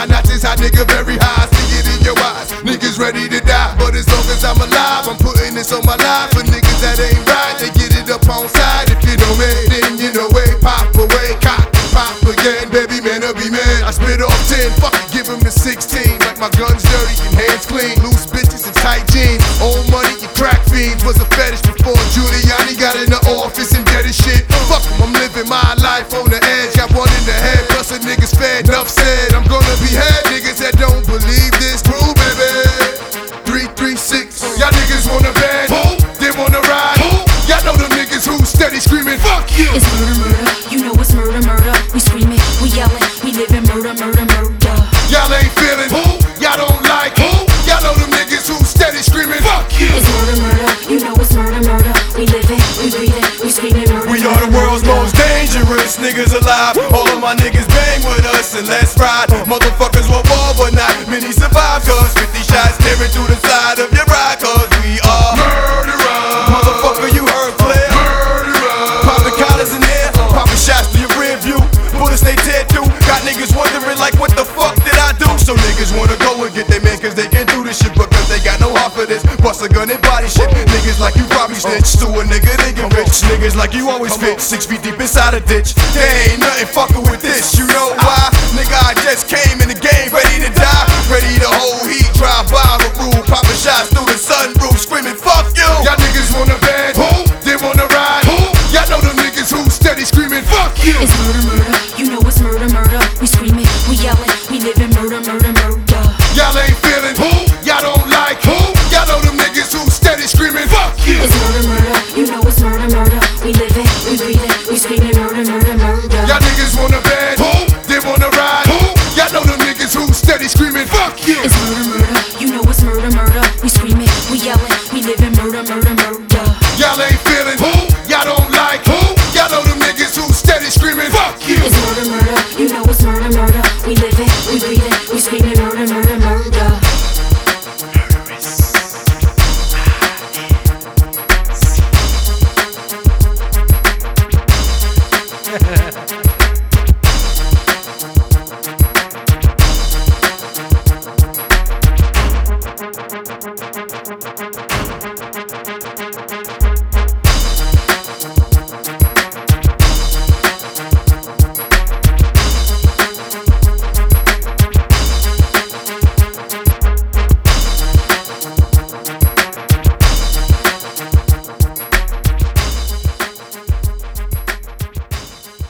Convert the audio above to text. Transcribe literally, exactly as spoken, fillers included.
Nah, not this hot nigga, very high. See it in your eyes. Niggas ready to die, but as long as I'm alive, I'm putting this on my life. For niggas that ain't right, they get it up on side. If you know me, then you know way. Pop away, cock, pop again. Baby man, I'll be man. I spit off ten, fuck it, give him the sixteen. Like my gun's dirty and hands clean. Loose bitches and tight jeans. Old money and crack fiends. Was a fetish before Giuliani got in the office and did his shit. Fuck him, I'm living my life on the edge. Got one in the head, plus a nigga's fed. Enough said, I'm gonna behead niggas that don't believe this. True, baby. Three, three, six. Y'all niggas wanna band, they wanna ride. Y'all know them niggas who steady screaming, fuck you. It's murder, murder. You know it's murder, murder. We screaming, we yelling, we living murder, murder, murder. Y'all ain't feeling who? Y'all don't like who? Y'all know them niggas who steady screaming, fuck you. It's murder, murder. You know it's murder, murder. We living, we breathing, we screaming murder. We are the world's most dangerous niggas alive. All of my niggas bang with us and let's ride. Motherfuckers want war but not many survive. Cause fifty shots tearing through the side of your ride. Cause we are murderers. Motherfucker, you heard clear. Murderers. Popping collars in here, popping shots to your rear view. Bullets they tear through. Got niggas wondering like what the fuck did I do? So niggas wanna go and get their man cause they can do this shit. Because they got no heart for this. Bust a gun and body shit. Niggas like you probably snitch to a nigga they get rich. Niggas like you always fit six feet deep inside a ditch. They ain't nothing fucking with